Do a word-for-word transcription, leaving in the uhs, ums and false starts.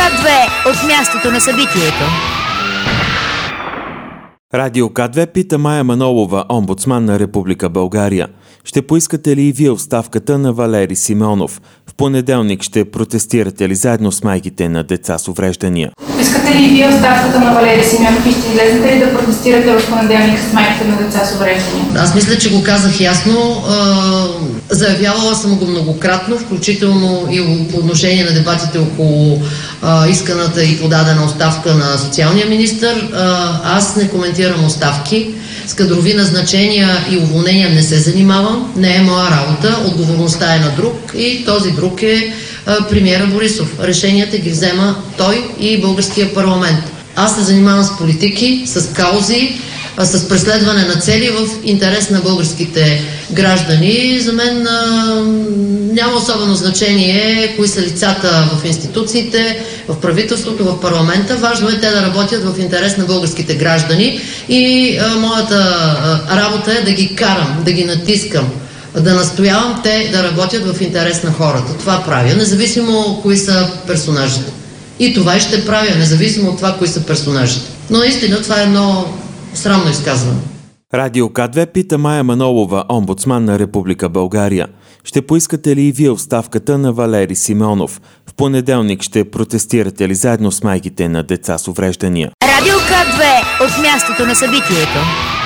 К две от мястото на събитието. Радио К две пита Мая Манолова, омбудсман на Република България. Ще поискате ли и вие оставката на Валери Симеонов? В понеделник ще протестирате ли заедно с майките на деца с увреждания? Искате ли и вие оставката на Валери Симеонов и ще излезете ли да протестирате в понеделник с майките на деца с увреждания? Аз мисля, че го казах ясно. Заявявала съм го многократно, включително и по отношение на дебатите около а, исканата и подадена оставка на социалния министър. А, аз не коментирам оставки. С кадрови назначения и уволнения не се занимавам. Не е моя работа. Отговорността е на друг и този друг е а, премиера Борисов. Решенията ги взема той и българския парламент. Аз се занимавам с политики, с каузи, с преследване на цели в интерес на българските граждани. За мен а, няма особено значение кои са лицата в институциите, в правителството, в парламента. Важно е те да работят в интерес на българските граждани и а, моята а, работа е да ги карам, да ги натискам, да настоявам те да работят в интерес на хората. Това правя, независимо кои са персонажите. И това и ще правя, независимо от това кои са персонажите. Но наистина това е едно срамно изказване. Радио К две пита Мая Манолова, омбудсман на Република България. Ще поискате ли и вие оставката на Валери Симеонов? В понеделник ще протестирате ли заедно с майките на деца с увреждания? Радио К две от мястото на събитието.